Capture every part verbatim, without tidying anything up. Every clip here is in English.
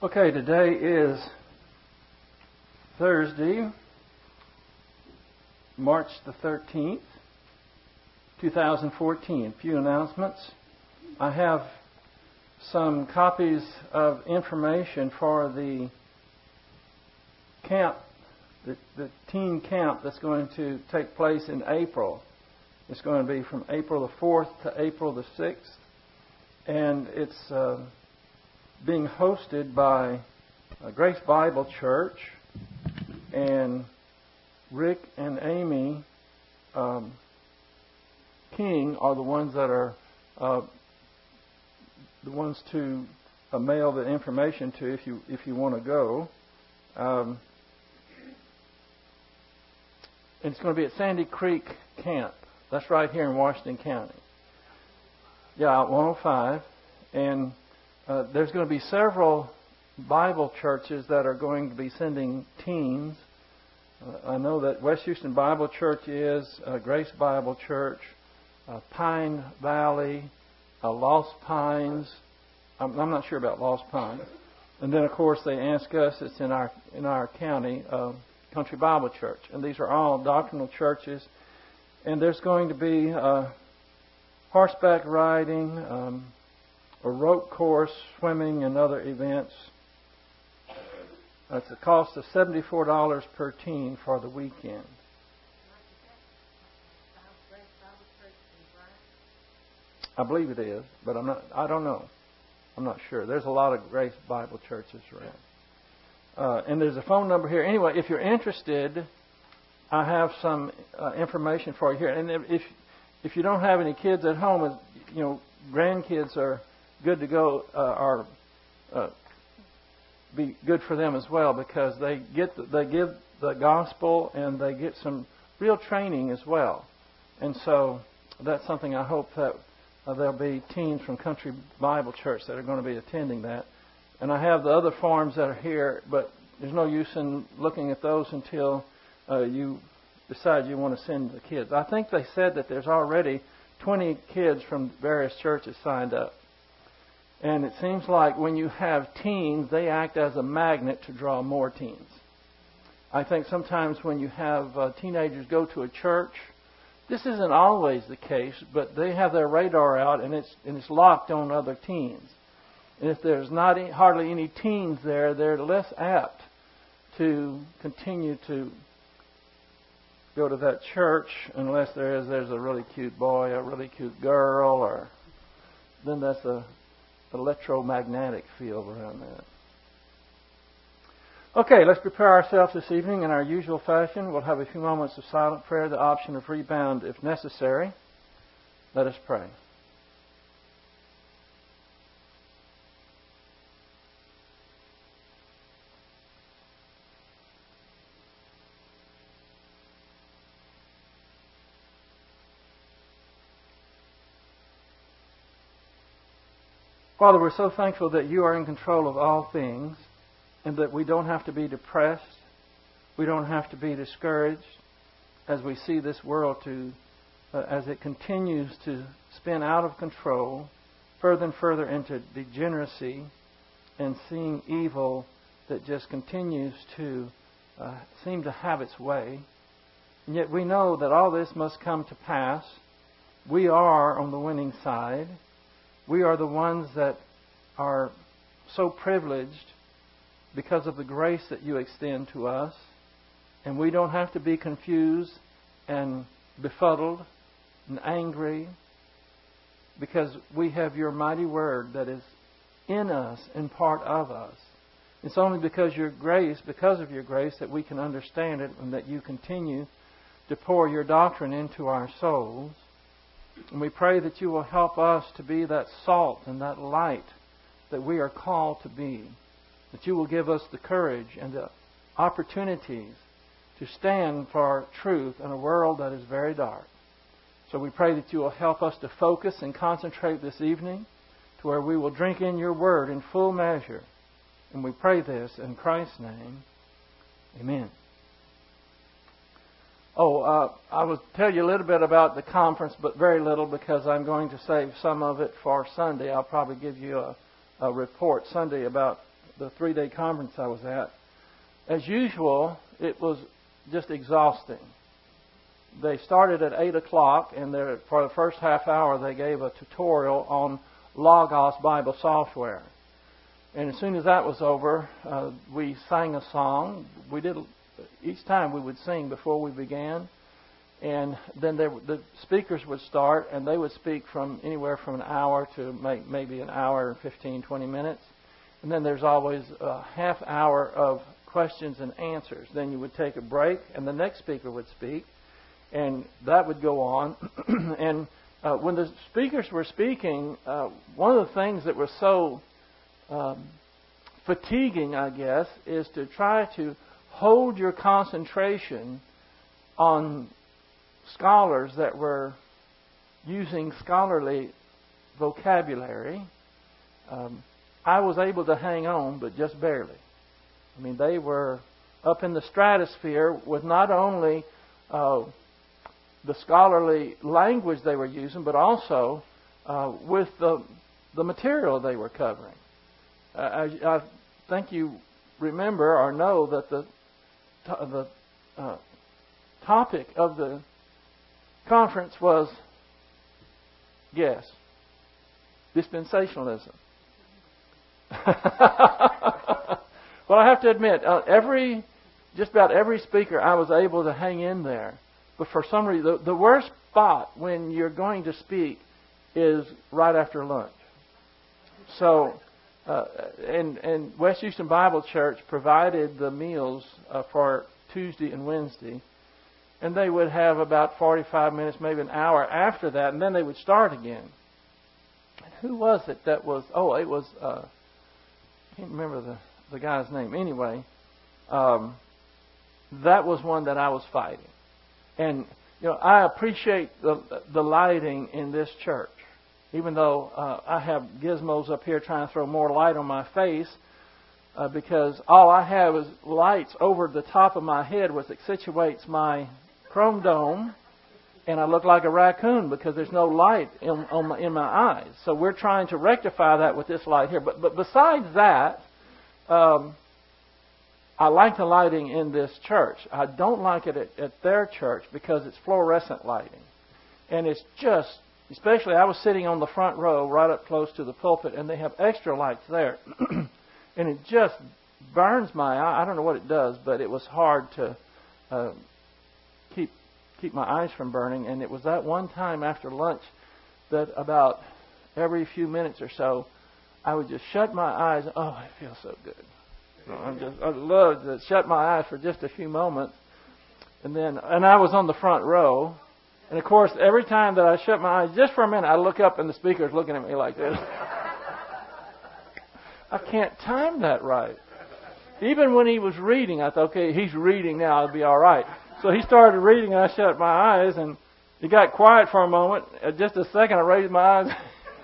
Okay, today is Thursday, March the thirteenth, two thousand fourteen. A few announcements. I have some copies of information for the camp, the, the teen camp that's going to take place in April. It's going to be from April the fourth to April the sixth. And it's uh, being hosted by uh, Grace Bible Church. And Rick and Amy um, King are the ones that are uh, the ones to uh, mail the information to if you if you want to go. Um, and it's going to be at Sandy Creek Camp. That's right here in Washington County. Yeah, one oh five. And uh, there's going to be several Bible churches that are going to be sending teens. Uh, I know that West Houston Bible Church is, uh, Grace Bible Church, uh, Pine Valley, uh, Lost Pines. I'm, I'm not sure about Lost Pines. And then, of course, they ask us. It's in our in our county, uh, Country Bible Church, and these are all doctrinal churches. And there's going to be uh, horseback riding, um, a rope course, swimming, and other events. It's a cost of seventy-four dollars per teen for the weekend. I believe it is, but I'm not. I don't know. I'm not sure. There's a lot of Grace Bible churches around, uh, and there's a phone number here. Anyway, if you're interested, I have some uh, information for you here. And if if you don't have any kids at home, you know, grandkids are good to go. Uh, are uh, be good for them as well, because they get the, they give the gospel and they get some real training as well. And so that's something I hope that uh, there'll be teens from Country Bible Church that are going to be attending that. And I have the other forms that are here, but there's no use in looking at those until uh, you decide you want to send the kids. I think they said that there's already twenty kids from various churches signed up. And it seems like when you have teens, they act as a magnet to draw more teens. I think sometimes when you have uh, teenagers go to a church, this isn't always the case, but they have their radar out and it's and it's locked on other teens. And if there's not any, hardly any teens there, they're less apt to continue to go to that church unless there is there's a really cute boy, a really cute girl, or then that's a electromagnetic field around that. Okay, let's prepare ourselves this evening in our usual fashion. We'll have a few moments of silent prayer, the option of rebound if necessary. Let us pray. Father, we're so thankful that you are in control of all things and that we don't have to be depressed. We don't have to be discouraged as we see this world to, uh, as it continues to spin out of control, further and further into degeneracy and seeing evil that just continues to uh, seem to have its way. And yet we know that all this must come to pass. We are on the winning side. We are the ones that are so privileged because of the grace that you extend to us. And we don't have to be confused and befuddled and angry because we have your mighty word that is in us and part of us. It's only because your grace, because of your grace, that we can understand it and that you continue to pour your doctrine into our souls. And we pray that you will help us to be that salt and that light that we are called to be. That you will give us the courage and the opportunities to stand for truth in a world that is very dark. So we pray that you will help us to focus and concentrate this evening to where we will drink in your word in full measure. And we pray this in Christ's name. Amen. Oh, uh, I will tell you a little bit about the conference, but very little because I'm going to save some of it for Sunday. I'll probably give you a, a report Sunday about the three-day conference I was at. As usual, it was just exhausting. They started at eight o'clock, and for the first half hour they gave a tutorial on Logos Bible software. And as soon as that was over, uh, we sang a song. We did each time we would sing before we began, and then there, the speakers would start, and they would speak from anywhere from an hour to make maybe an hour and fifteen, twenty minutes. And then there's always a half hour of questions and answers. Then you would take a break, and the next speaker would speak, and that would go on. and uh, when the speakers were speaking, uh, one of the things that was so um, fatiguing, I guess, is to try to hold your concentration on scholars that were using scholarly vocabulary. Um, I was able to hang on, but just barely. I mean, they were up in the stratosphere with not only uh, the scholarly language they were using, but also uh, with the the material they were covering. Uh, I, I think you remember or know that the the uh, topic of the conference was, guess, dispensationalism. Well, I have to admit, uh, every just about every speaker I was able to hang in there. But for some reason, the, the worst spot when you're going to speak is right after lunch. So, uh, and, and West Houston Bible Church provided the meals uh, for Tuesday and Wednesday. And they would have about forty-five minutes, maybe an hour after that, and then they would start again. And who was it that was, oh, it was, uh, I can't remember the, the guy's name. Anyway, um, that was one that I was fighting. And, you know, I appreciate the, the lighting in this church. Even though uh, I have gizmos up here trying to throw more light on my face, uh, because all I have is lights over the top of my head, which accentuates my chrome dome, and I look like a raccoon because there's no light in, on my, in my eyes. So we're trying to rectify that with this light here. But but besides that, um, I like the lighting in this church. I don't like it at, at their church because it's fluorescent lighting, and it's just, especially I was sitting on the front row right up close to the pulpit, and they have extra lights there, and it just burns my eye. I don't know what it does, but it was hard to Uh, keep keep my eyes from burning. And it was that one time after lunch that about every few minutes or so I would just shut my eyes. Oh, it feels so good. You know, I'm just I love to shut my eyes for just a few moments, and then and I was on the front row, and of course every time that I shut my eyes just for a minute, I look up and the speaker's looking at me like this. I can't time that right. Even when he was reading, I thought, okay, he's reading now, it'll be all right. So he started reading, and I shut my eyes, and he got quiet for a moment. At just a second, I raised my eyes.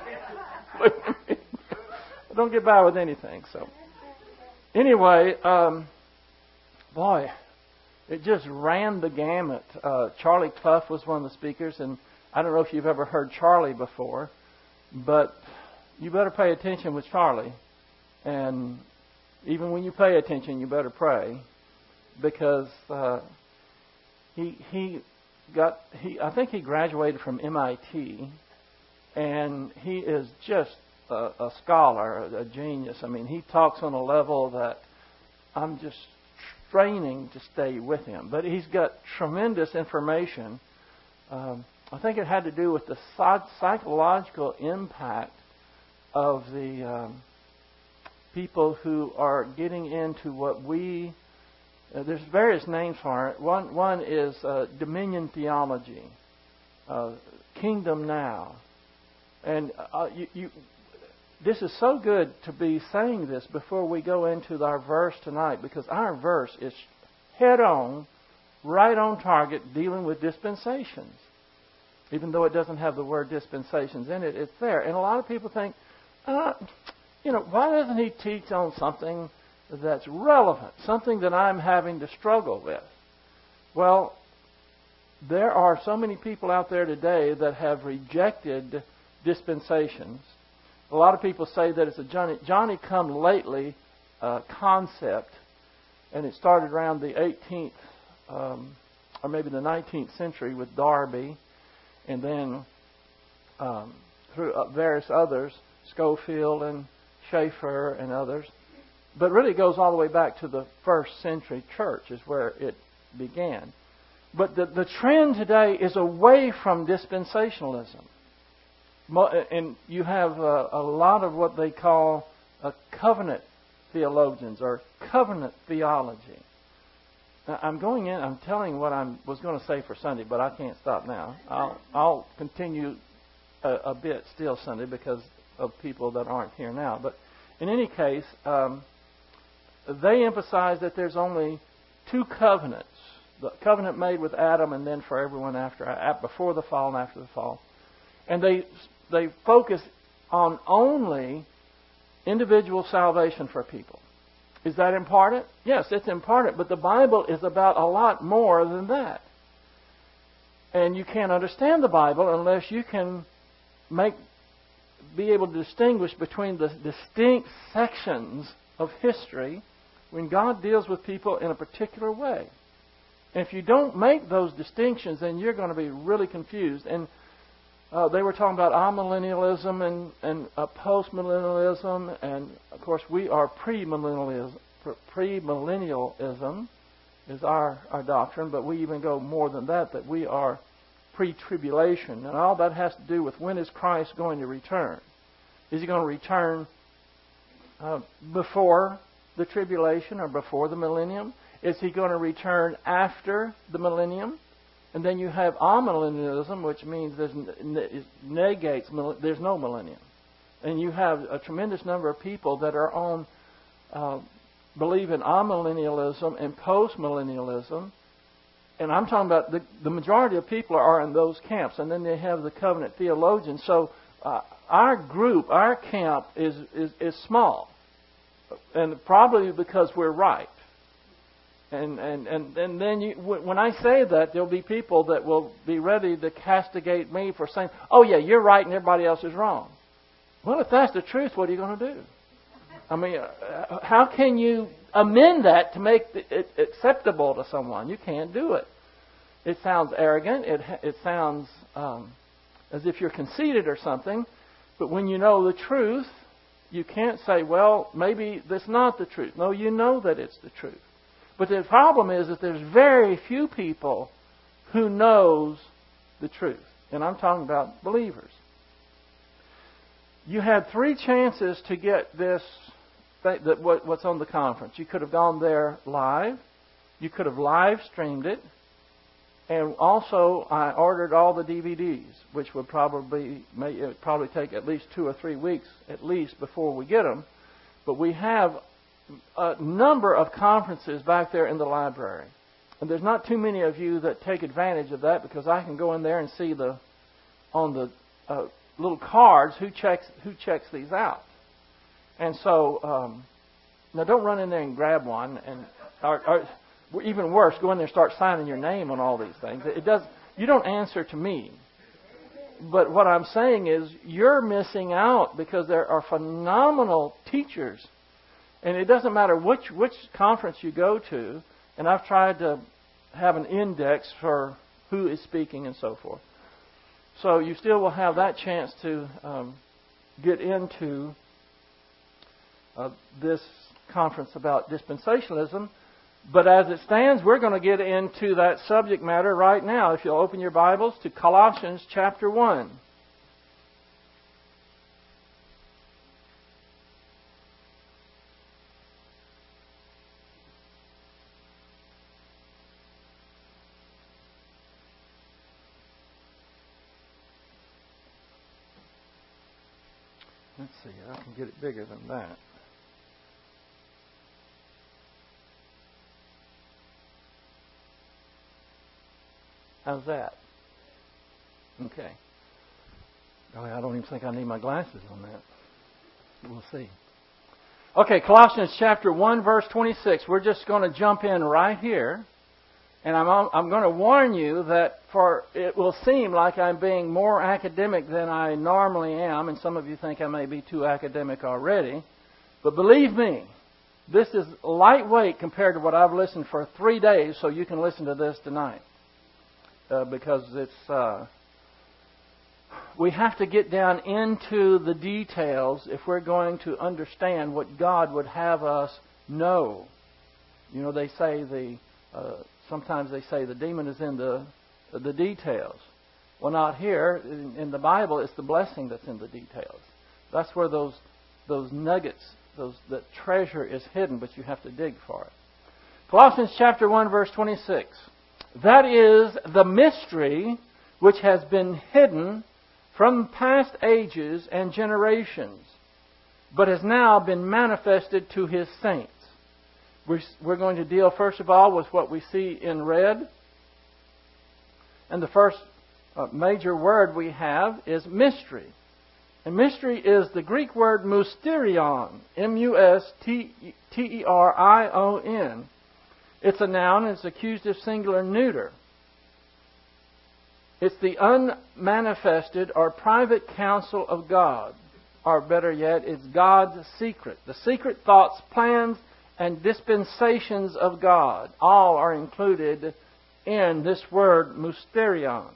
I don't get by with anything. So anyway, um, boy, it just ran the gamut. Uh, Charlie Clough was one of the speakers, and I don't know if you've ever heard Charlie before, but you better pay attention with Charlie. And even when you pay attention, you better pray, because uh, he he got he I think he graduated from M I T, and he is just a, a scholar, a genius. I mean, he talks on a level that I'm just straining to stay with him. But he's got tremendous information. Um, I think it had to do with the psychological impact of the um, people who are getting into what we, uh, there's various names for it. One one is uh, dominion theology, uh, kingdom now. And uh, you, you, this is so good to be saying this before we go into our verse tonight, because our verse is head on, right on target, dealing with dispensations. Even though it doesn't have the word dispensations in it, it's there. And a lot of people think, uh, you know, why doesn't he teach on something that's relevant, something that I'm having to struggle with? Well, there are so many people out there today that have rejected dispensations. A lot of people say that it's a Johnny, Johnny come lately uh, concept, and it started around the eighteenth um, or maybe the nineteenth century with Darby, and then um, through various others, Schofield and Schaeffer and others. But really it goes all the way back to the first century church is where it began. But the, the trend today is away from dispensationalism. And you have a, a lot of what they call a covenant theologians or covenant theology. Now, I'm going in, I'm telling what I was going to say for Sunday, but I can't stop now. I'll, I'll continue a, a bit still Sunday because of people that aren't here now. But in any case, um, they emphasize that there's only two covenants. The covenant made with Adam and then for everyone after, before the fall and after the fall. And they they focus on only individual salvation for people. Is that important? Yes, it's important, but the Bible is about a lot more than that. And you can't understand the Bible unless you can make be able to distinguish between the distinct sections of history when God deals with people in a particular way. And if you don't make those distinctions, then you're going to be really confused. And uh, they were talking about amillennialism and, and uh, postmillennialism. And, of course, we are premillennialism. Premillennialism is our, our doctrine. But we even go more than that, that we are pre-tribulation. And all that has to do with when is Christ going to return. Is He going to return uh, before the tribulation or before the millennium? Is He going to return after the millennium? And then you have amillennialism, which means there's it negates there's no millennium. And you have a tremendous number of people that are on uh, believe in amillennialism and postmillennialism. And I'm talking about the, the majority of people are in those camps. And then they have the covenant theologians. So uh, our group, our camp is, is, is small. And probably because we're right. And, and, and, and then you, when I say that, there'll be people that will be ready to castigate me for saying, oh yeah, you're right and everybody else is wrong. Well, if that's the truth, what are you going to do? I mean, uh, how can you amend that to make it acceptable to someone? You can't do it. It sounds arrogant. It, it sounds um, as if you're conceited or something. But when you know the truth, you can't say, well, maybe that's not the truth. No, you know that it's the truth. But the problem is that there's very few people who knows the truth. And I'm talking about believers. You had three chances to get this, that what's on the conference. You could have gone there live. You could have live streamed it. And also, I ordered all the D V Ds, which would probably may, it would probably take at least two or three weeks at least before we get them. But we have a number of conferences back there in the library. And there's not too many of you that take advantage of that because I can go in there and see the on the uh, little cards who checks who checks these out. And so, um, now don't run in there and grab one, and or, or even worse, go in there and start signing your name on all these things. It does. You don't answer to me. But what I'm saying is you're missing out because there are phenomenal teachers. And it doesn't matter which which conference you go to, and I've tried to have an index for who is speaking and so forth. So you still will have that chance to um, get into uh, this conference about dispensationalism. But as it stands, we're going to get into that subject matter right now. If you'll open your Bibles to Colossians chapter one. Let's see, I can get it bigger than that. How's that? Okay. Oh, I don't even think I need my glasses on that. We'll see. Okay, Colossians chapter one, verse twenty-six. We're just going to jump in right here. And I'm, I'm going to warn you that for it will seem like I'm being more academic than I normally am, and some of you think I may be too academic already. But believe me, This is lightweight compared to what I've listened for three days, so you can listen to this tonight. Uh, because it's... Uh, we have to get down into the details if we're going to understand what God would have us know. You know, they say the... Uh, sometimes they say the demon is in the the details. Well, not here. In, in the Bible, it's the blessing that's in the details. That's where those those nuggets, those that treasure is hidden, but you have to dig for it. Colossians chapter one, verse twenty-six. That is the mystery which has been hidden from past ages and generations, but has now been manifested to His saints. We're, we're going to deal, first of all, with what we see in red. And the first uh, major word we have is mystery. And mystery is the Greek word mysterion, M U S T E R I O N. It's a noun and it's accusative singular neuter. It's the unmanifested or private counsel of God. Or better yet, it's God's secret. The secret thoughts, plans, and dispensations of God. All are included in this word, mysterion.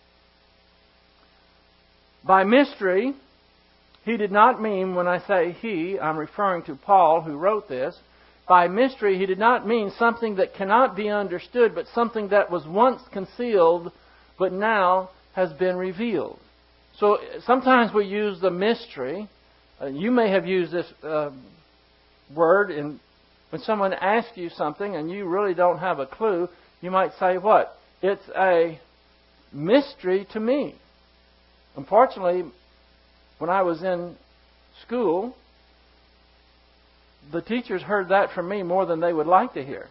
By mystery, he did not mean, when I say he, I'm referring to Paul who wrote this. By mystery, he did not mean something that cannot be understood, but something that was once concealed, but now has been revealed. So sometimes we use the mystery. Uh, you may have used this uh, word in when someone asks you something and you really don't have a clue. You might say, what? It's a mystery to me. Unfortunately, when I was in school, the teachers heard that from me more than they would like to hear.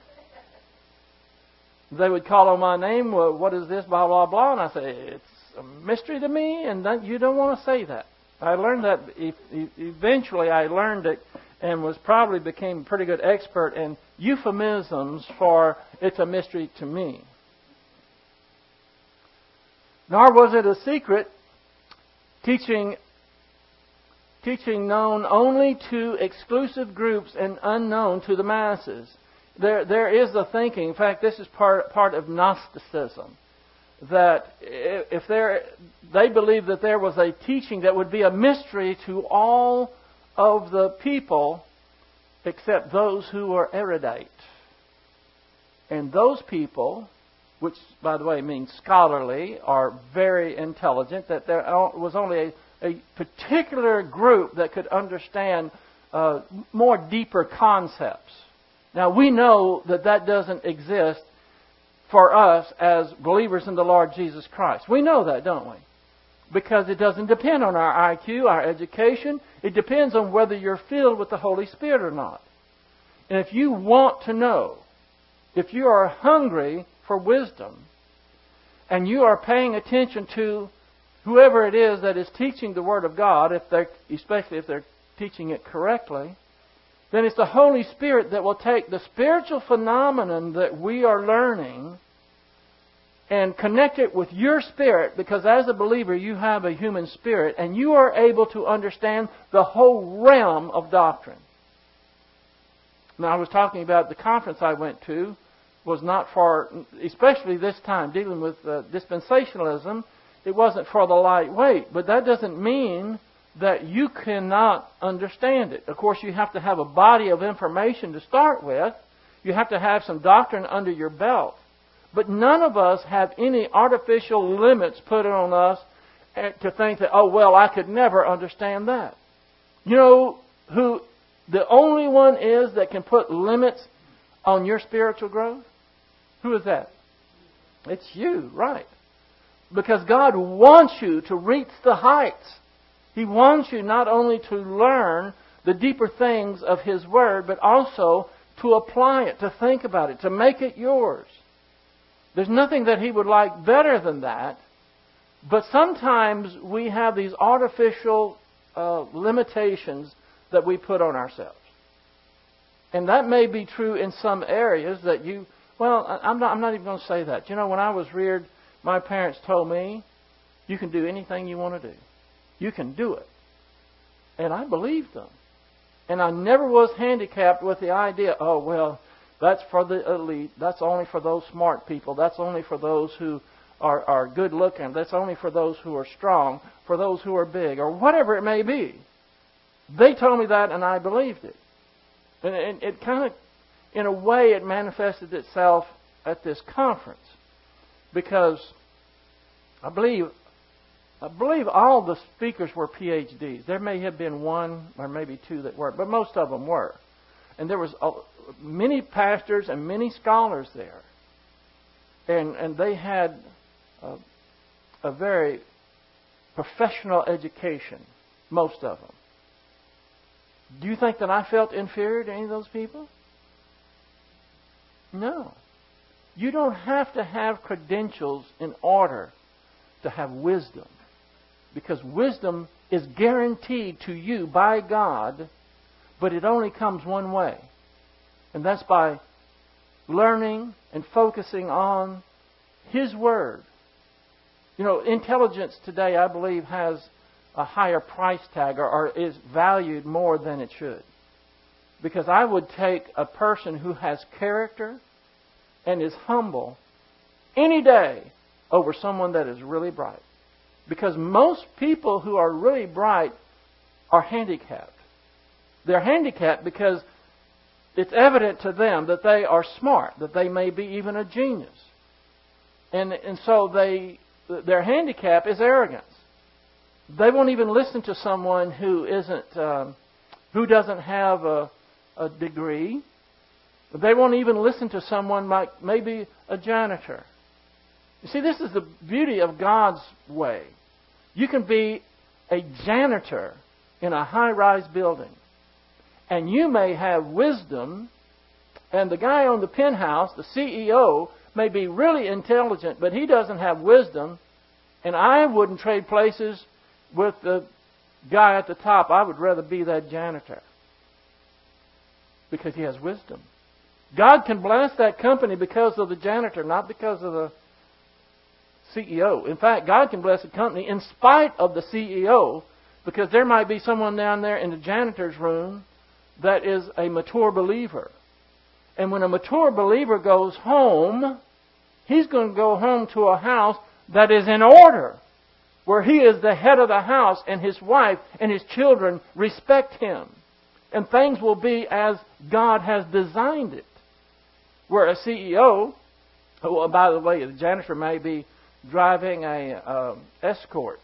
They would call on my name, well, what is this, blah, blah, blah. And I say, it's a mystery to me, and that, you don't want to say that. I learned that, eventually I learned it and was probably became a pretty good expert in euphemisms for it's a mystery to me. Nor was it a secret teaching teaching known only to exclusive groups and unknown to the masses. There, there is a thinking. In fact, this is part part of Gnosticism, that if there, they believed that there was a teaching that would be a mystery to all of the people, except those who were erudite. And those people, which, by the way, means scholarly, are very intelligent, that there was only a a particular group that could understand uh, more deeper concepts. Now, we know that that doesn't exist for us as believers in the Lord Jesus Christ. We know that, don't we? Because it doesn't depend on our I Q, our education. It depends on whether you're filled with the Holy Spirit or not. And if you want to know, if you are hungry for wisdom, and you are paying attention to whoever it is that is teaching the Word of God, if they're, especially if they're teaching it correctly, then it's the Holy Spirit that will take the spiritual phenomenon that we are learning and connect it with your spirit, because as a believer you have a human spirit and you are able to understand the whole realm of doctrine. Now, I was talking about the conference I went to was not for, especially this time, dealing with uh, dispensationalism. It wasn't for the lightweight, but that doesn't mean that you cannot understand it. Of course, you have to have a body of information to start with. You have to have some doctrine under your belt. But none of us have any artificial limits put on us to think that, oh, well, I could never understand that. You know who the only one is that can put limits on your spiritual growth? Who is that? It's you, right. Because God wants you to reach the heights. He wants you not only to learn the deeper things of His Word, but also to apply it, to think about it, to make it yours. There's nothing that He would like better than that. But sometimes we have these artificial uh, limitations that we put on ourselves. And that may be true in some areas that you... Well, I'm not, I'm not even going to say that. You know, when I was reared, my parents told me, you can do anything you want to do. You can do it. And I believed them. And I never was handicapped with the idea, oh, well, that's for the elite. That's only for those smart people. That's only for those who are, are good looking. That's only for those who are strong, for those who are big, or whatever it may be. They told me that, and I believed it. And it, it kind of, in a way, it manifested itself at this conference. Because I believe... I believe all the speakers were P H Ds. There may have been one or maybe two that weren't, but most of them were. And there was a, many pastors and many scholars there. And and they had a, a very professional education, most of them. Do you think that I felt inferior to any of those people? No. You don't have to have credentials in order to have wisdom. Because wisdom is guaranteed to you by God, but it only comes one way. And that's by learning and focusing on His Word. You know, intelligence today, I believe, has a higher price tag or, or is valued more than it should. Because I would take a person who has character and is humble any day over someone that is really bright. Because most people who are really bright are handicapped. They're handicapped because it's evident to them that they are smart, that they may be even a genius. And and so they their handicap is arrogance. They won't even listen to someone who isn't um, who doesn't have a, a degree. They won't even listen to someone like maybe a janitor. You see, this is the beauty of God's way. You can be a janitor in a high-rise building, and you may have wisdom, and the guy on the penthouse, the C E O, may be really intelligent, but he doesn't have wisdom, and I wouldn't trade places with the guy at the top. I would rather be that janitor because he has wisdom. God can bless that company because of the janitor, not because of the C E O. In fact, God can bless a company in spite of the C E O, because there might be someone down there in the janitor's room that is a mature believer. And when a mature believer goes home, he's going to go home to a house that is in order, where he is the head of the house and his wife and his children respect him. And things will be as God has designed it. Where a C E O, oh, by the way, the janitor may be driving a um, Escort.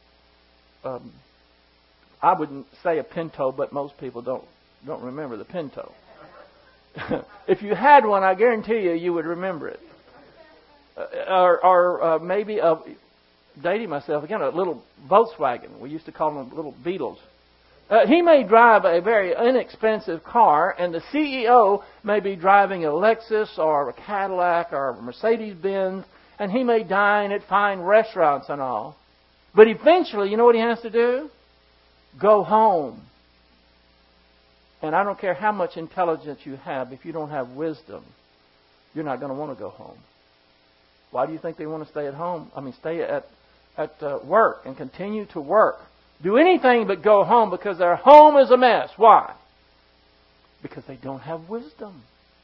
Um, I wouldn't say a Pinto, but most people don't don't remember the Pinto. If you had one, I guarantee you, you would remember it. Uh, or or uh, maybe, a, dating myself again, a little Volkswagen. We used to call them little Beetles. Uh, he may drive a very inexpensive car, and the C E O may be driving a Lexus or a Cadillac or a Mercedes-Benz, and he may dine at fine restaurants and all. But eventually, you know what he has to do? Go home. And I don't care how much intelligence you have, if you don't have wisdom, you're not going to want to go home. Why do you think they want to stay at home? I mean, stay at, at uh, work and continue to work. Do anything but go home, because their home is a mess. Why? Because they don't have wisdom.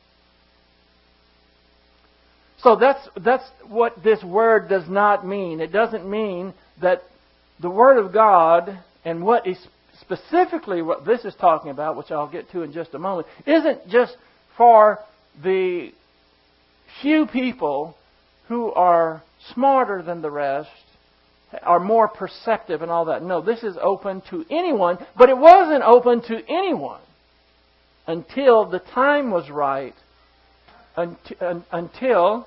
So that's that's what this word does not mean. It doesn't mean that the Word of God and what is specifically what this is talking about, which I'll get to in just a moment, isn't just for the few people who are smarter than the rest, are more perceptive and all that. No, this is open to anyone, but it wasn't open to anyone until the time was right, until...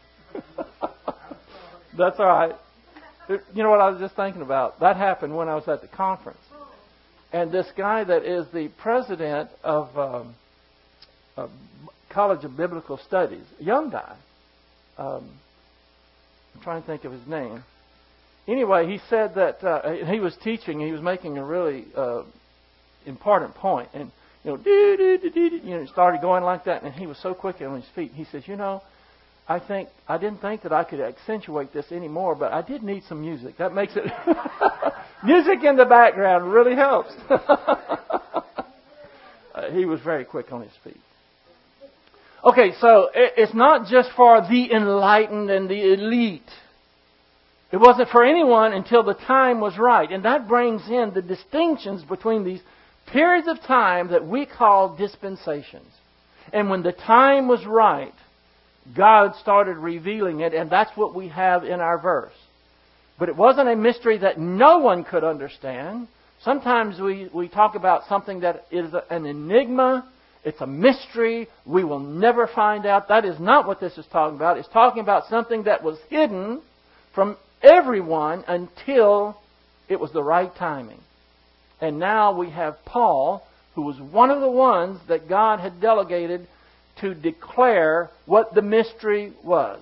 That's all right. You know what I was just thinking about? That happened when I was at the conference. And this guy that is the president of um, a College of Biblical Studies, a young guy, um, I'm trying to think of his name. Anyway, he said that uh, he was teaching, and he was making a really uh, important point. And, you know, doo, doo, doo, doo, you know, he started going like that, and he was so quick on his feet. He says, you know, I think I didn't think that I could accentuate this anymore, but I did need some music. That makes it... music in the background really helps. Uh, he was very quick on his feet. Okay, so it's not just for the enlightened and the elite. It wasn't for anyone until the time was right. And that brings in the distinctions between these periods of time that we call dispensations. And when the time was right, God started revealing it, and that's what we have in our verse. But it wasn't a mystery that no one could understand. Sometimes we, we talk about something that is an enigma. It's a mystery. We will never find out. That is not what this is talking about. It's talking about something that was hidden from everyone until it was the right timing. And now we have Paul, who was one of the ones that God had delegated to declare what the mystery was.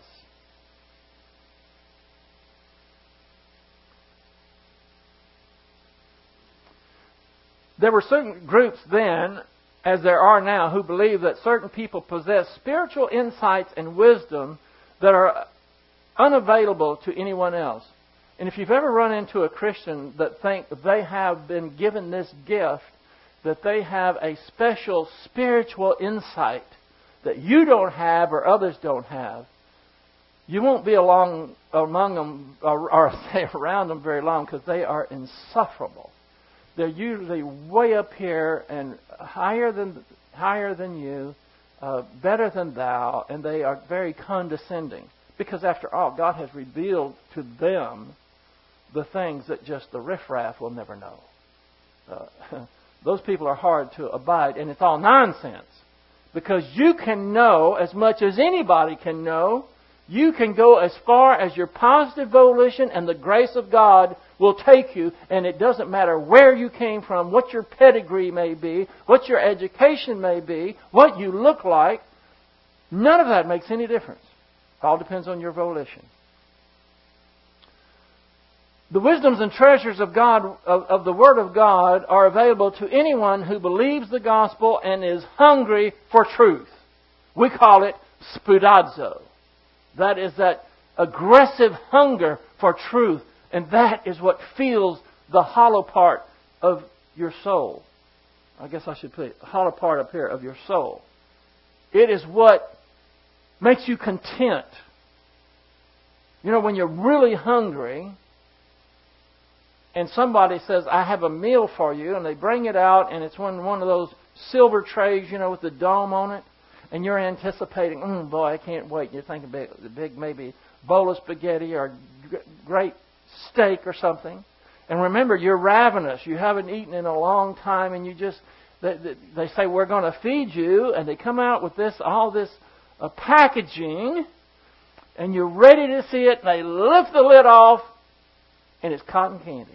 There were certain groups then, as there are now, who believe that certain people possess spiritual insights and wisdom that are unavailable to anyone else. And if you've ever run into a Christian that think they have been given this gift, that they have a special spiritual insight that you don't have or others don't have, you won't be along among them or, or say around them very long, because they are insufferable. They're usually way up here and higher than higher than you, uh, better than thou, and they are very condescending. Because after all, God has revealed to them the things that just the riffraff will never know. Uh, those people are hard to abide, and it's all nonsense. Because you can know as much as anybody can know. You can go as far as your positive volition and the grace of God will take you, and it doesn't matter where you came from, what your pedigree may be, what your education may be, what you look like. None of that makes any difference. It all depends on your volition. The wisdoms and treasures of God, of, of the Word of God, are available to anyone who believes the gospel and is hungry for truth. We call it spoudazo. That is that aggressive hunger for truth. And that is what fills the hollow part of your soul. I guess I should put it, the hollow part up here of your soul. It is what makes you content. You know, when you're really hungry and somebody says, I have a meal for you, and they bring it out, and it's one, one of those silver trays, you know, with the dome on it, and you're anticipating, mm, boy, I can't wait. And you're thinking big, big maybe bowl of spaghetti or g- great steak or something. And remember, you're ravenous. You haven't eaten in a long time, and you just, they, they say, we're going to feed you, and they come out with this, all this uh, packaging, and you're ready to see it, and they lift the lid off, and it's cotton candy.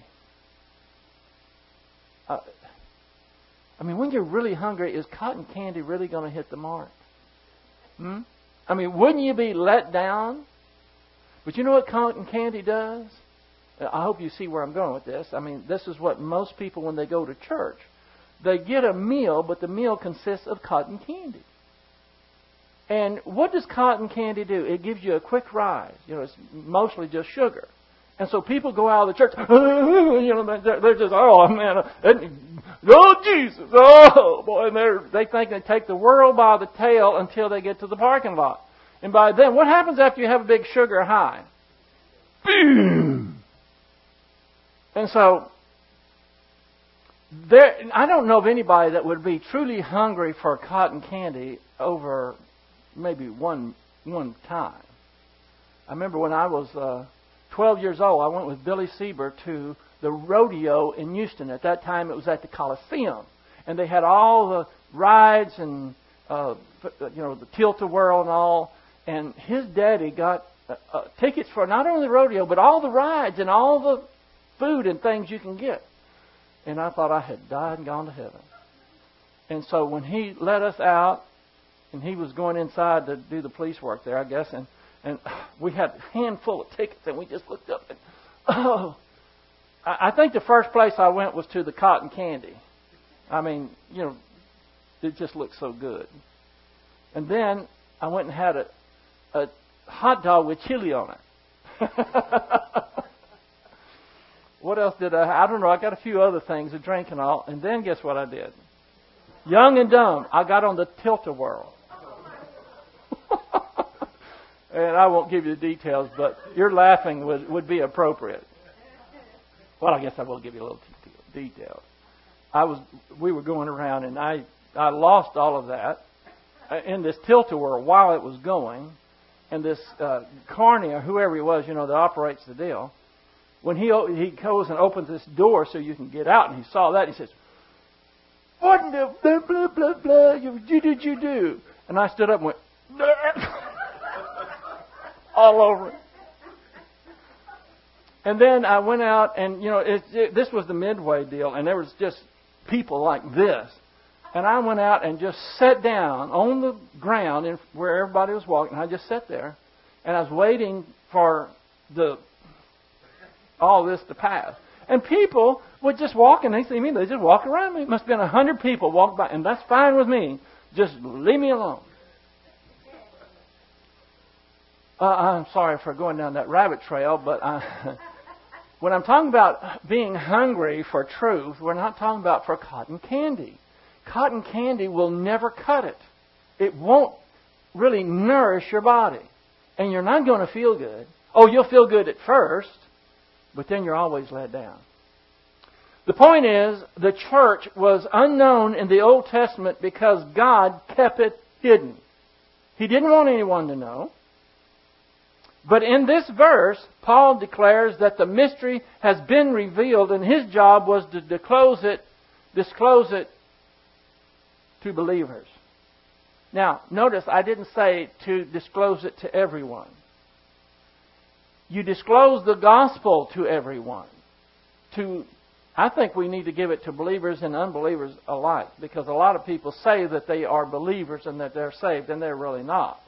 Uh, I mean, when you're really hungry, is cotton candy really going to hit the mark? Hmm? I mean, wouldn't you be let down? But you know what cotton candy does? I hope you see where I'm going with this. I mean, this is what most people, when they go to church, they get a meal, but the meal consists of cotton candy. And what does cotton candy do? It gives you a quick rise. You know, it's mostly just sugar. And so people go out of the church, you know, they're, they're just, oh man, oh Jesus, oh boy, and they're, they think they take the world by the tail until they get to the parking lot. And by then, what happens after you have a big sugar high? Boom! And so, there, I don't know of anybody that would be truly hungry for cotton candy over maybe one one time. I remember when I was uh, twelve years old, I went with Billy Sieber to the rodeo in Houston. At that time, it was at the Coliseum. And they had all the rides and, uh, you know, the tilt-a-whirl and all. And his daddy got uh, uh, tickets for not only the rodeo, but all the rides and all the food and things you can get. And I thought I had died and gone to heaven. And so when he let us out, and he was going inside to do the police work there, I guess, and, and we had a handful of tickets, and we just looked up and, oh, I, I think the first place I went was to the cotton candy. I mean, you know, it just looked so good. And then I went and had a, a hot dog with chili on it. What else did I? I don't know. I got a few other things, a drink and all. And then guess what I did? Young and dumb. I got on the tilt-a-whirl. And I won't give you the details, but your laughing would, would be appropriate. Well, I guess I will give you a little t- detail. I was, we were going around, and I, I lost all of that in this tilt-a-whirl while it was going. And this uh, Carney, or whoever he was, you know, that operates the deal, when he he goes and opens this door so you can get out, and he saw that, he says, "What in the blah blah blah blah you did you do?" And I stood up and went all over it. And then I went out, and you know, it, it, this was the Midway deal, and there was just people like this. And I went out and just sat down on the ground in, where everybody was walking. I just sat there, and I was waiting for the all this to pass. And people would just walk, and they see me. They just walk around me. It must have been a hundred people walk by, and that's fine with me. Just leave me alone. Uh, I'm sorry for going down that rabbit trail, but I, when I'm talking about being hungry for truth, we're not talking about for cotton candy. Cotton candy will never cut it. It won't really nourish your body. And you're not going to feel good. Oh, you'll feel good at first, but then you're always let down. The point is, the church was unknown in the Old Testament because God kept it hidden. He didn't want anyone to know. But in this verse, Paul declares that the mystery has been revealed, and his job was to disclose it, disclose it to believers. Now, notice I didn't say to disclose it to everyone. You disclose the gospel to everyone. To, I think we need to give it to believers and unbelievers alike, because a lot of people say that they are believers and that they're saved, and they're really not.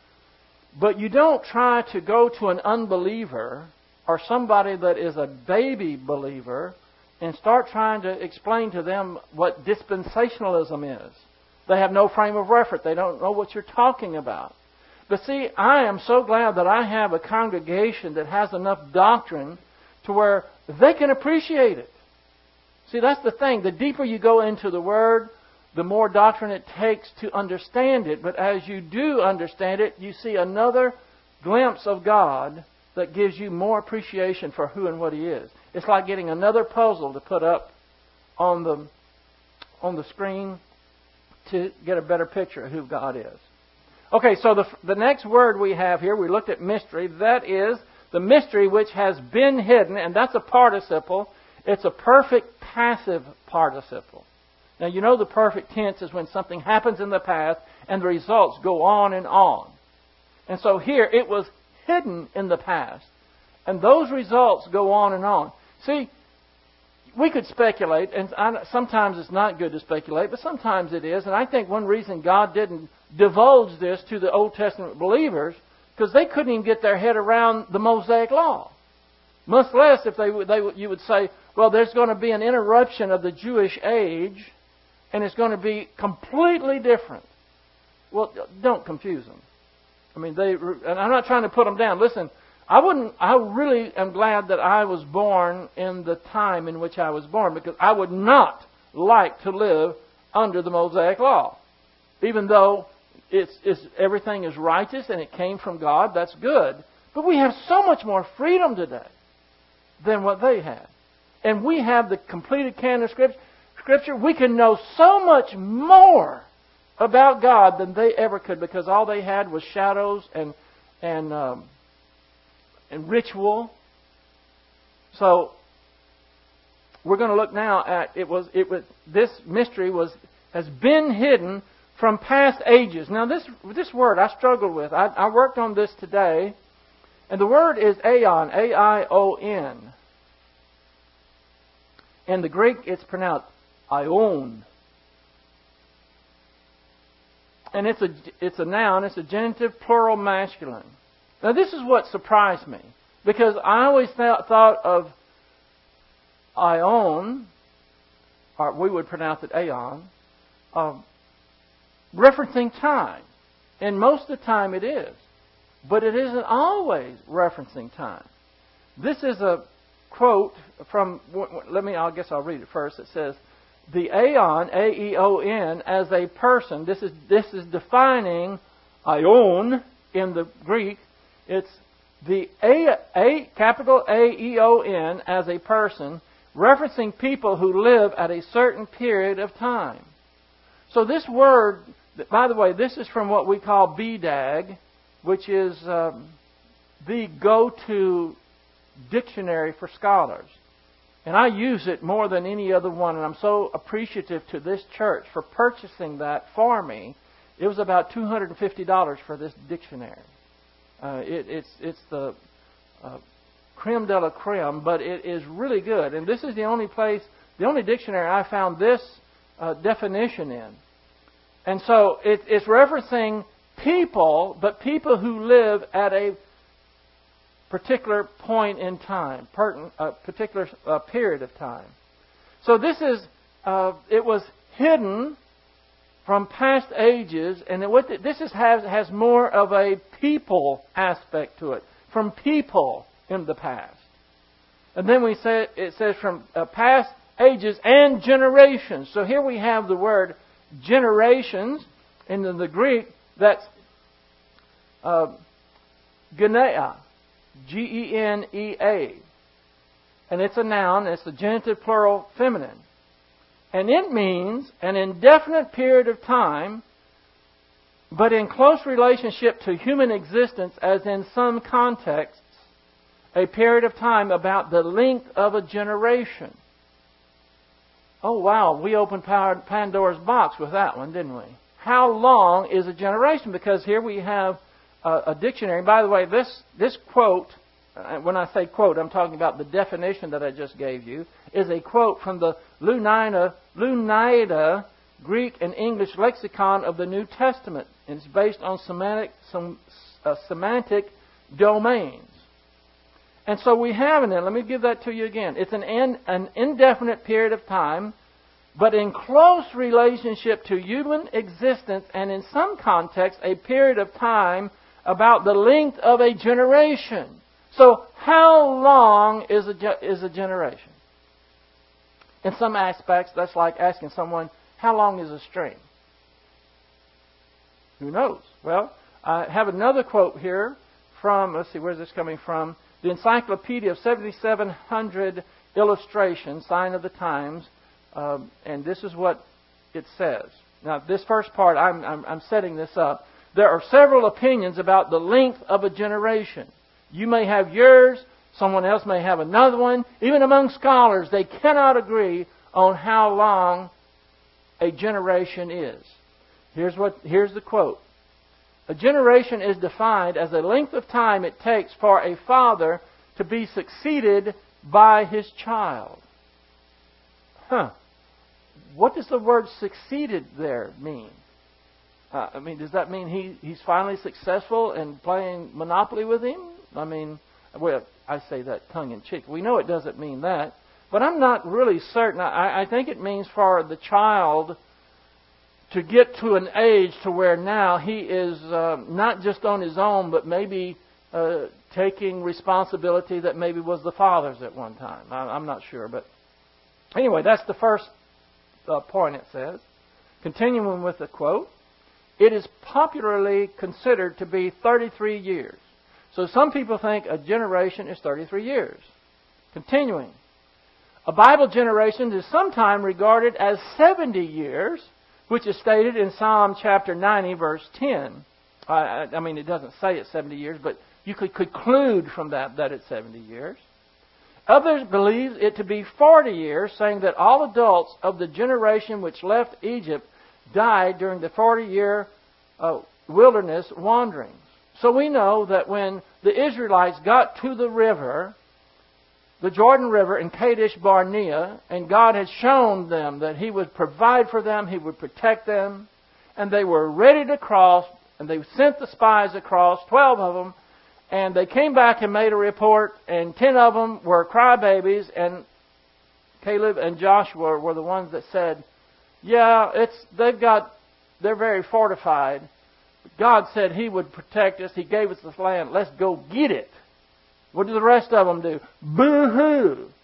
But you don't try to go to an unbeliever or somebody that is a baby believer and start trying to explain to them what dispensationalism is. They have no frame of reference. They don't know what you're talking about. But see, I am so glad that I have a congregation that has enough doctrine to where they can appreciate it. See, that's the thing. The deeper you go into the Word, the more doctrine it takes to understand it. But as you do understand it, you see another glimpse of God that gives you more appreciation for who and what He is. It's like getting another puzzle to put up on the on the screen to get a better picture of who God is. Okay, so the the next word we have here, we looked at mystery. That is the mystery which has been hidden, and that's a participle. It's a perfect passive participle. Now, you know the perfect tense is when something happens in the past and the results go on and on. And so here, it was hidden in the past. And those results go on and on. See, we could speculate, and sometimes it's not good to speculate, but sometimes it is. And I think one reason God didn't divulge this to the Old Testament believers, because they couldn't even get their head around the Mosaic Law. Much less if they, they you would say, well, there's going to be an interruption of the Jewish age, and it's going to be completely different. Well, don't confuse them. I mean, they. And I'm not trying to put them down. Listen, I wouldn't. I really am glad that I was born in the time in which I was born, because I would not like to live under the Mosaic Law, even though it's, it's everything is righteous and it came from God. That's good. But we have so much more freedom today than what they had, and we have the completed canon of Scripture. Scripture, we can know so much more about God than they ever could, because all they had was shadows and and um, and ritual. So we're going to look now at it was it was this mystery was has been hidden from past ages. Now this this word I struggled with. I, I worked on this today, and the word is aeon, A I O N. In the Greek, it's pronounced Ion. And it's a it's a noun, it's a genitive plural masculine. Now this is what surprised me, because I always th- thought of Ion, or we would pronounce it Aeon, um, referencing time. And most of the time it is. But it isn't always referencing time. This is a quote from, let me, I guess I'll read it first. It says, the aeon, A E O N, as a person. This is this is defining aion in the Greek. It's the A, A capital A E O N as a person, referencing people who live at a certain period of time. So this word, by the way, this is from what we call B D A G, which is um, the go-to dictionary for scholars. And I use it more than any other one, and I'm so appreciative to this church for purchasing that for me. It was about two hundred fifty dollars for this dictionary. Uh, it, it's it's the uh, creme de la creme, but it is really good. And this is the only place, the only dictionary I found this uh, definition in. And so it, it's referencing people, but people who live at a particular point in time, pertin, a particular uh, period of time. So this is, uh, it was hidden from past ages, and it, what the, this is, has, has more of a people aspect to it, from people in the past. And then we say it says from uh, past ages and generations. So here we have the word generations, and in the Greek, that's uh, genea. G E N E A. And it's a noun, it's the genitive plural feminine. And it means an indefinite period of time, but in close relationship to human existence, as in some contexts, a period of time about the length of a generation. Oh wow, we opened Pandora's box with that one, didn't we? How long is a generation? Because here we have a dictionary. By the way, this this quote, when I say quote, I'm talking about the definition that I just gave you, is a quote from the Lounaida, Lounaida Greek and English lexicon of the New Testament. And it's based on semantic, some, uh, semantic domains. And so we have in it, let me give that to you again. It's an, in, an indefinite period of time, but in close relationship to human existence, and in some context, a period of time about the length of a generation. So, how long is a, is a generation? In some aspects, that's like asking someone, how long is a string? Who knows? Well, I have another quote here from, let's see, where's this coming from? The Encyclopedia of seventy-seven hundred Illustrations, Sign of the Times, um, and this is what it says. Now, this first part, I'm, I'm, I'm setting this up. There are several opinions about the length of a generation. You may have yours, someone else may have another one. Even among scholars, they cannot agree on how long a generation is. Here's what, here's the quote. A generation is defined as the length of time it takes for a father to be succeeded by his child. Huh. What does the word succeeded there mean? Uh, I mean, does that mean he, he's finally successful in playing Monopoly with him? I mean, well, I say that tongue-in-cheek. We know it doesn't mean that. But I'm not really certain. I, I think it means for the child to get to an age to where now he is uh, not just on his own, but maybe uh, taking responsibility that maybe was the father's at one time. I, I'm not sure. But anyway, that's the first uh, point it says. Continuing with the quote. It is popularly considered to be thirty-three years. So some people think a generation is thirty-three years. Continuing. A Bible generation is sometimes regarded as seventy years, which is stated in Psalm chapter ninety, verse ten. I, I mean, it doesn't say it's seventy years, but you could conclude from that that it's seventy years. Others believe it to be forty years, saying that all adults of the generation which left Egypt died during the forty-year uh, wilderness wanderings. So we know that when the Israelites got to the river, the Jordan River in Kadesh Barnea, and God had shown them that He would provide for them, He would protect them, and they were ready to cross, and they sent the spies across, twelve of them, and they came back and made a report, and ten of them were crybabies, and Caleb and Joshua were the ones that said, yeah, it's they've got, they're very fortified. God said He would protect us. He gave us this land. Let's go get it. What do the rest of them do? Boo-hoo.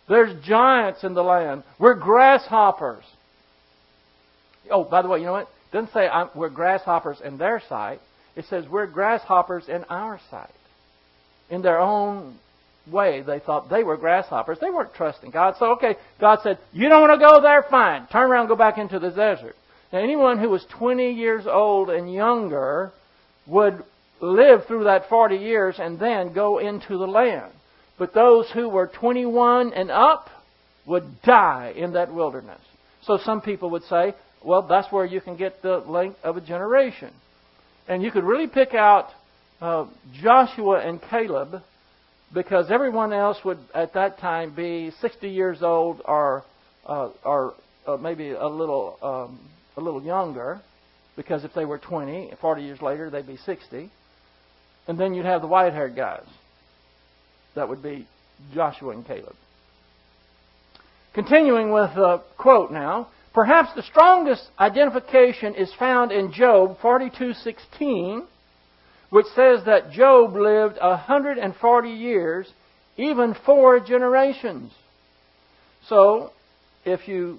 There's giants in the land. We're grasshoppers. Oh, by the way, you know what? It doesn't say I'm, we're grasshoppers in their sight. It says we're grasshoppers in our sight. In their own way, they thought they were grasshoppers. They weren't trusting God. So, okay, God said, you don't want to go there? Fine. Turn around and go back into the desert. Now, anyone who was twenty years old and younger would live through that forty years and then go into the land. But those who were twenty-one and up would die in that wilderness. So some people would say, well, that's where you can get the length of a generation. And you could really pick out uh, Joshua and Caleb, because everyone else would at that time be sixty years old or uh, or uh, maybe a little um, a little younger, because if they were twenty, forty years later they'd be sixty. And then you'd have the white-haired guys. That would be Joshua and Caleb. Continuing with the quote now, perhaps the strongest identification is found in Job forty-two sixteen, which says that Job lived one hundred forty years, even four generations. So, if you...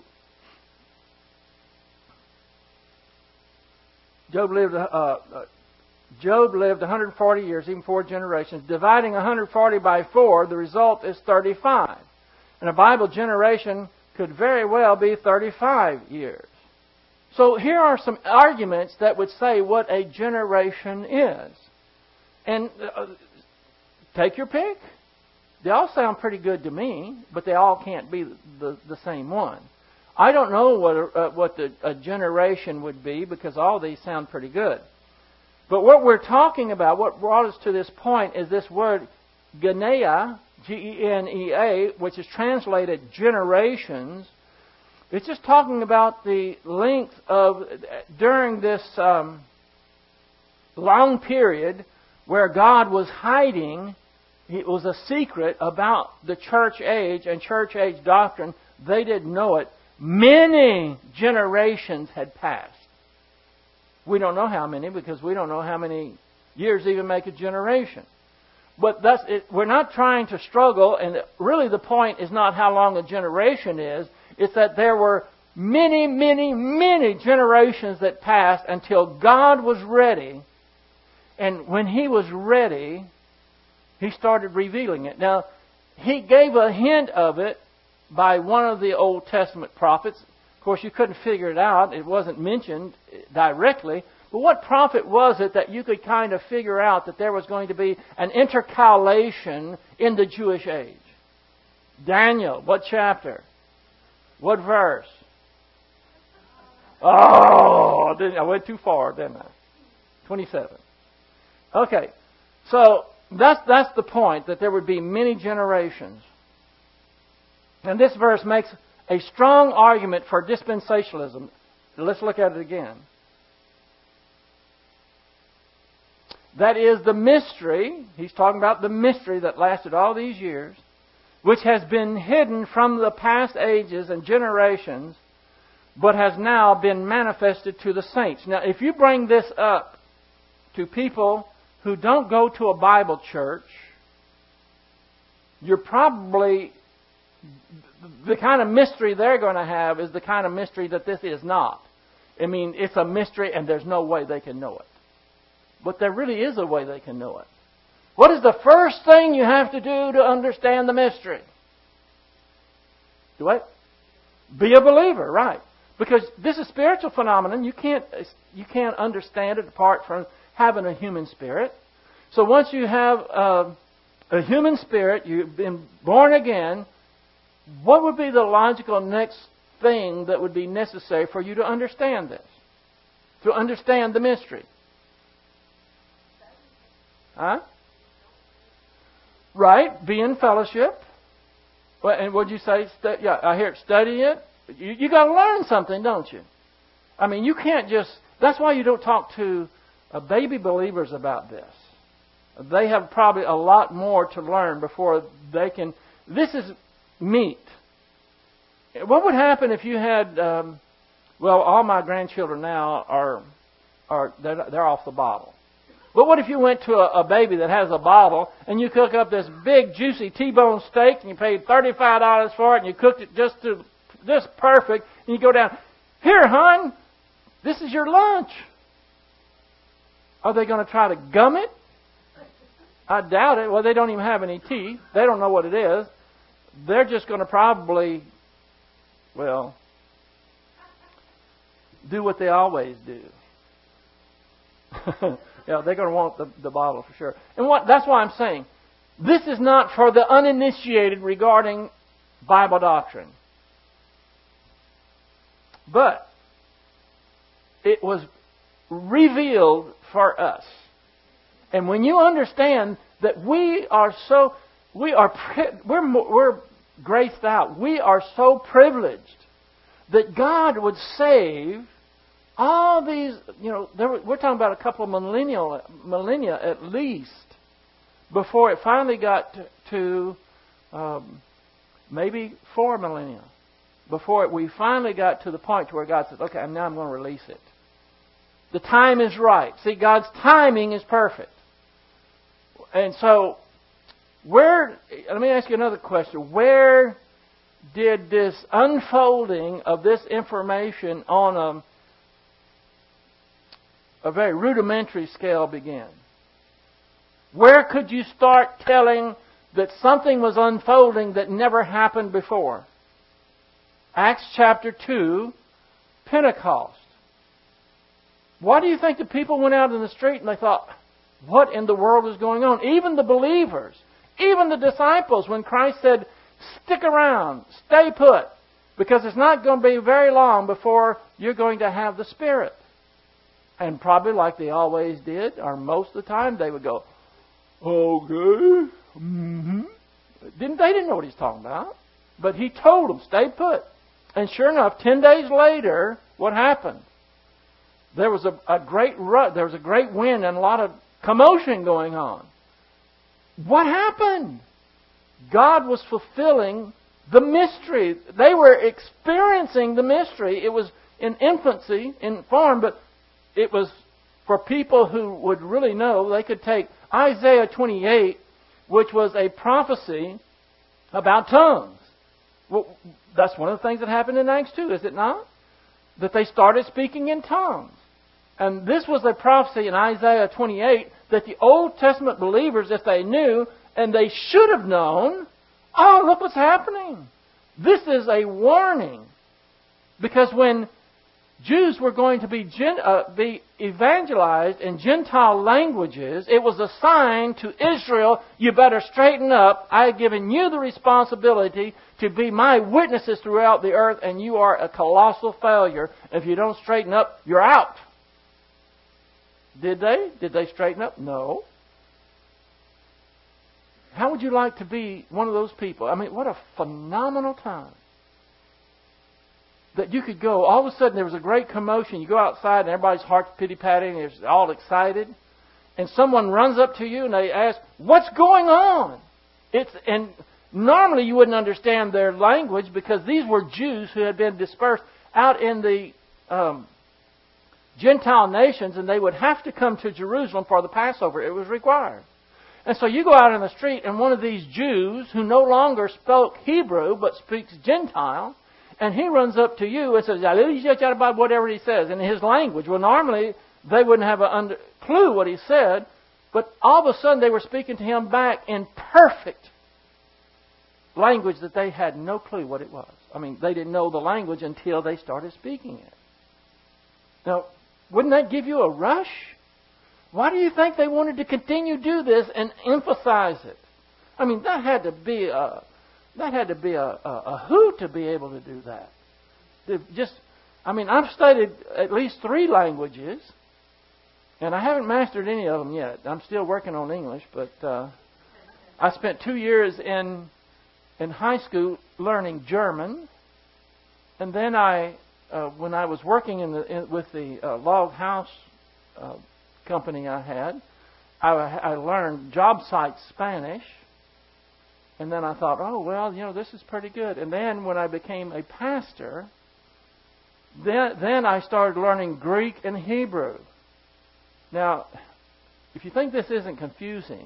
Job lived... Uh, uh, Job lived one hundred forty years, even four generations. Dividing one hundred forty by four, the result is thirty-five. And a Bible generation could very well be thirty-five years. So here are some arguments that would say what a generation is. And uh, take your pick. They all sound pretty good to me, but they all can't be the, the same one. I don't know what, uh, what the, a generation would be, because all these sound pretty good. But what we're talking about, what brought us to this point, is this word Genea, G E N E A, which is translated generations. It's just talking about the length of, during this um, long period where God was hiding, it was a secret about the church age and church age doctrine. They didn't know it. Many generations had passed. We don't know how many, because we don't know how many years even make a generation. But that's it. We're not trying to struggle, and really the point is not how long a generation is. It's that there were many, many, many generations that passed until God was ready. And when He was ready, He started revealing it. Now, He gave a hint of it by one of the Old Testament prophets. Of course, you couldn't figure it out. It wasn't mentioned directly. But what prophet was it that you could kind of figure out that there was going to be an intercalation in the Jewish age? Daniel. What chapter? What verse? Oh, I went too far, didn't I? twenty-seven. Okay. So that's, that's the point, that there would be many generations. And this verse makes a strong argument for dispensationalism. Let's look at it again. That is the mystery. He's talking about the mystery that lasted all these years, which has been hidden from the past ages and generations, but has now been manifested to the saints. Now, if you bring this up to people who don't go to a Bible church, you're probably... the kind of mystery they're going to have is the kind of mystery that this is not. I mean, it's a mystery and there's no way they can know it. But there really is a way they can know it. What is the first thing you have to do to understand the mystery? Do what? Be a believer, right. Because this is a spiritual phenomenon. You can't, you can't understand it apart from having a human spirit. So once you have a, a human spirit, you've been born again, what would be the logical next thing that would be necessary for you to understand this? To understand the mystery? Huh? Right. Be in fellowship. Well, and what'd you say? Stu- yeah, I hear it. Study it. You, you got to learn something, don't you? I mean, you can't just... That's why you don't talk to uh, baby believers about this. They have probably a lot more to learn before they can... This is meat. What would happen if you had... Um, well, all my grandchildren now are... are they're, they're off the bottle. But what if you went to a, a baby that has a bottle and you cook up this big, juicy T-bone steak and you paid thirty-five dollars for it and you cooked it just to just perfect and you go down, here, hon, this is your lunch. Are they going to try to gum it? I doubt it. Well, they don't even have any teeth. They don't know what it is. They're just going to probably, well, do what they always do. Yeah, they're going to want the, the bottle for sure. And what that's why I'm saying, this is not for the uninitiated regarding Bible doctrine. But it was revealed for us. And when you understand that we are so, we are, we're, we're graced out. We are so privileged that God would save all these, you know, there, we're talking about a couple of millennial, millennia at least before it finally got to, to um, maybe four millennia. Before it, we finally got to the point to where God says, okay, now I'm going to release it. The time is right. See, God's timing is perfect. And so, where, let me ask you another question. Where did this unfolding of this information on a, a very rudimentary scale begin? Where could you start telling that something was unfolding that never happened before? Acts chapter two, Pentecost. Why do you think the people went out in the street and they thought, what in the world is going on? Even the believers, even the disciples, when Christ said, stick around, stay put, because it's not going to be very long before you're going to have the Spirit. And probably like they always did, or most of the time, they would go, okay, mm-hmm. Didn't, they didn't know what he's talking about. But he told them, stay put. And sure enough, ten days later, what happened? There was a, a great rut, there was a great wind and a lot of commotion going on. What happened? God was fulfilling the mystery. They were experiencing the mystery. It was in infancy, in form, but it was for people who would really know. They could take Isaiah twenty-eight, which was a prophecy about tongues. Well, that's one of the things that happened in Acts two, is it not? That they started speaking in tongues. And this was a prophecy in Isaiah twenty-eight that the Old Testament believers, if they knew, and they should have known, oh, look what's happening. This is a warning. Because when Jews were going to be, gen, uh, be evangelized in Gentile languages, it was a sign to Israel, you better straighten up. I have given you the responsibility to be my witnesses throughout the earth, and you are a colossal failure. If you don't straighten up, you're out. Did they? Did they straighten up? No. How would you like to be one of those people? I mean, what a phenomenal time. That you could go, all of a sudden there was a great commotion. You go outside and everybody's heart's pity-patting, they're all excited. And someone runs up to you and they ask, what's going on? It's and normally you wouldn't understand their language because these were Jews who had been dispersed out in the um, Gentile nations, and they would have to come to Jerusalem for the Passover. It was required. And so you go out in the street and one of these Jews who no longer spoke Hebrew but speaks Gentile, and he runs up to you and says, whatever he says in his language. Well, normally they wouldn't have a under, clue what he said, but all of a sudden they were speaking to him back in perfect language that they had no clue what it was. I mean, they didn't know the language until they started speaking it. Now, wouldn't that give you a rush? Why do you think they wanted to continue to do this and emphasize it? I mean, that had to be a that had to be a, a, a hoot to be able to do that. To just, I mean, I've studied at least three languages, and I haven't mastered any of them yet. I'm still working on English, but uh, I spent two years in in high school learning German, and then I. Uh, when I was working in the, in, with the uh, log house uh, company I had, I, I learned job site Spanish. And then I thought, oh, well, you know, this is pretty good. And then when I became a pastor, then, then I started learning Greek and Hebrew. Now, If you think this isn't confusing,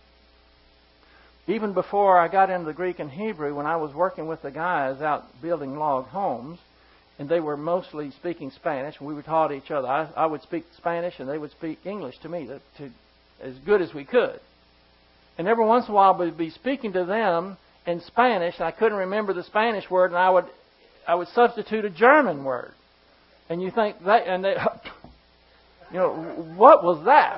even before I got into the Greek and Hebrew, when I was working with the guys out building log homes, and they were mostly speaking Spanish, and we were taught each other. I, I would speak Spanish, and they would speak English to me, to, to, as good as we could. And every once in a while, we'd be speaking to them in Spanish, and I couldn't remember the Spanish word, and I would, I would substitute a German word. And you think that, and they, you know, what was that?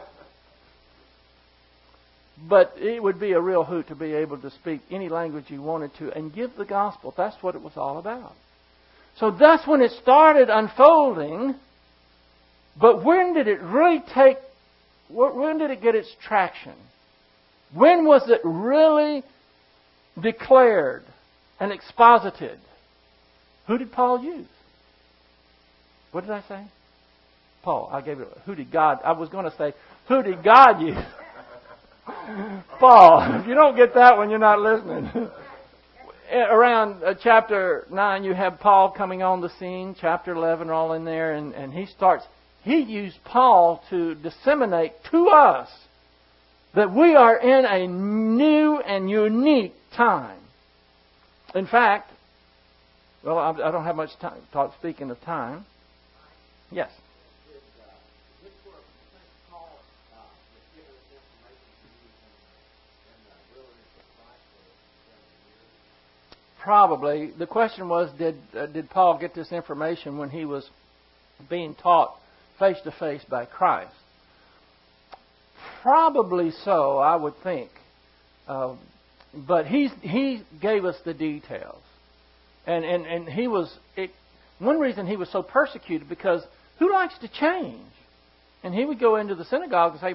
But it would be a real hoot to be able to speak any language you wanted to and give the gospel. That's what it was all about. So that's when it started unfolding. But when did it really take, when did it get its traction? When was it really declared and exposited? Who did Paul use? What did I say? Paul. I gave it. Who did God? I was going to say, who did God use? Paul. If you don't get that one, you're not listening. Around uh, chapter nine, you have Paul coming on the scene. Chapter eleven, all in there, and, and he starts. He used Paul to disseminate to us that we are in a new and unique time. In fact, well, I, I don't have much time. Talk speaking of time. Yes. Probably. The question was, did uh, did Paul get this information when he was being taught face to face by Christ? Probably so, I would think. Uh, but he's, he gave us the details. And, and, and he was... It, one reason he was so persecuted, because who likes to change? And he would go into the synagogue and say,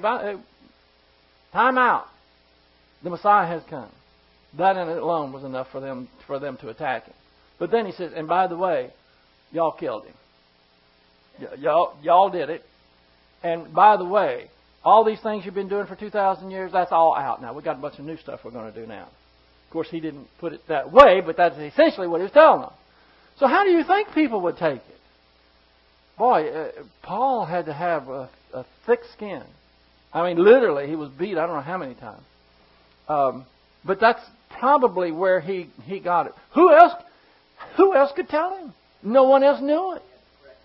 time out. The Messiah has come. That in it alone was enough for them for them to attack him. But then he says, and by the way, y'all killed him. Y- y'all, y'all did it. And by the way, all these things you've been doing for two thousand years, that's all out now. We've got a bunch of new stuff we're going to do now. Of course, he didn't put it that way, but that's essentially what he was telling them. So how do you think people would take it? Boy, uh, Paul had to have a, a thick skin. I mean, literally, he was beat I don't know how many times. Um, but that's probably where he, he got it. Who else? Who else could tell him? No one else knew it.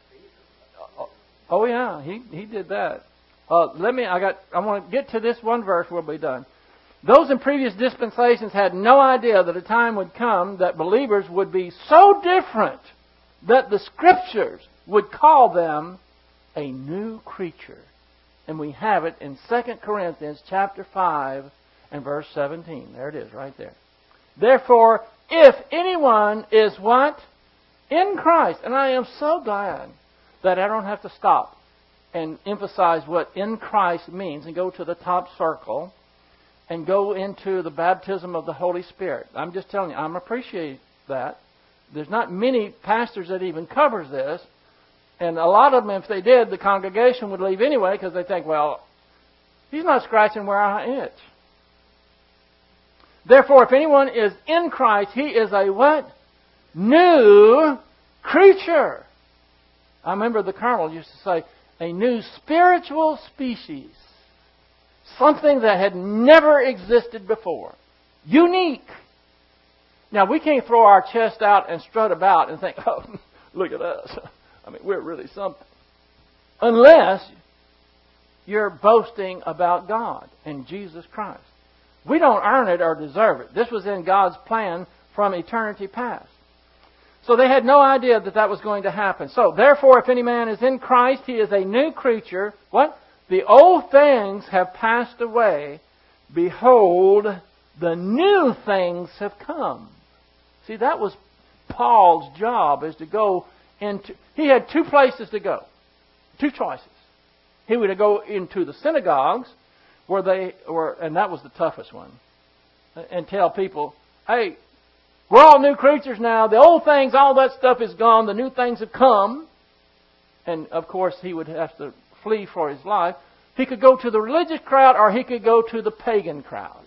Oh, oh yeah, he he did that. Uh, let me. I got. I want to get to this one verse. We'll be done. Those in previous dispensations had no idea that a time would come that believers would be so different that the Scriptures would call them a new creature. And we have it in Second Corinthians chapter five and verse seventeen. There it is, right there. Therefore, if anyone is what? In Christ. And I am so glad that I don't have to stop and emphasize what in Christ means and go to the top circle and go into the baptism of the Holy Spirit. I'm just telling you, I'm appreciate that. There's not many pastors that even covers this. And a lot of them, if they did, the congregation would leave anyway because they think, well, he's not scratching where I itch. Therefore, if anyone is in Christ, he is a what? New creature. I remember the Colonel used to say, a new spiritual species. Something that had never existed before. Unique. Now, we can't throw our chest out and strut about and think, oh, look at us. I mean, we're really something. Unless you're boasting about God and Jesus Christ. We don't earn it or deserve it. This was in God's plan from eternity past. So they had no idea that that was going to happen. So, therefore, if any man is in Christ, he is a new creature. What? The old things have passed away. Behold, the new things have come. See, that was Paul's job, is to go into... He had two places to go. Two choices. He would go into the synagogues, where they were, and that was the toughest one, and tell people, hey, we're all new creatures now. The old things, all that stuff is gone. The new things have come. And, of course, he would have to flee for his life. He could go to the religious crowd or he could go to the pagan crowd.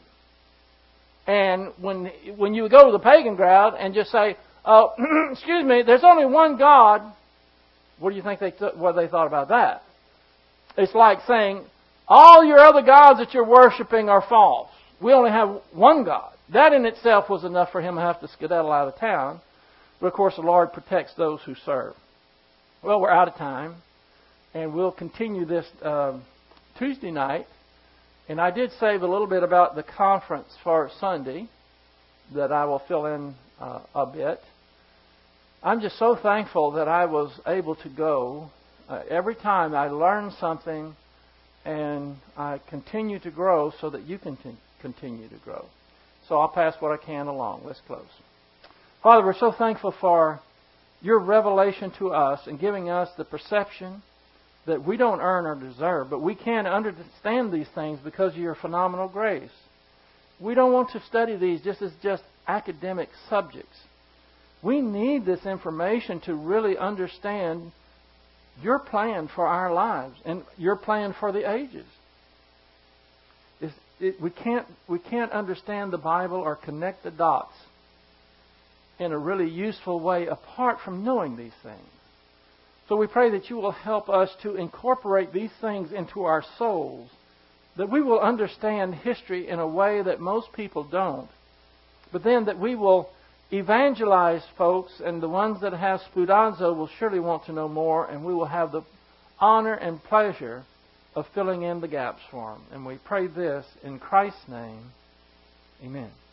And when when you go to the pagan crowd and just say, oh, excuse me, there's only one God, what do you think they th- what they thought about that? It's like saying, All your other gods that you're worshiping are false. We only have one God. That in itself was enough for him to have to skedaddle out of town. But of course the Lord protects those who serve. Well, we're out of time. And we'll continue this um, Tuesday night. And I did save a little bit about the conference for Sunday that I will fill in uh, a bit. I'm just so thankful that I was able to go. Uh, every time I learn something and I continue to grow so that you can t- continue to grow. So I'll pass what I can along. Let's close. Father, we're so thankful for your revelation to us and giving us the perception that we don't earn or deserve, but we can understand these things because of your phenomenal grace. We don't want to study these just as just academic subjects. We need this information to really understand your plan for our lives and your plan for the ages. It's, it, we can't we can't understand the Bible or connect the dots in a really useful way apart from knowing these things. So we pray that you will help us to incorporate these things into our souls, that we will understand history in a way that most people don't, but then that we will evangelize folks, and the ones that have spoudazo will surely want to know more, and we will have the honor and pleasure of filling in the gaps for them. And we pray this in Christ's name. Amen.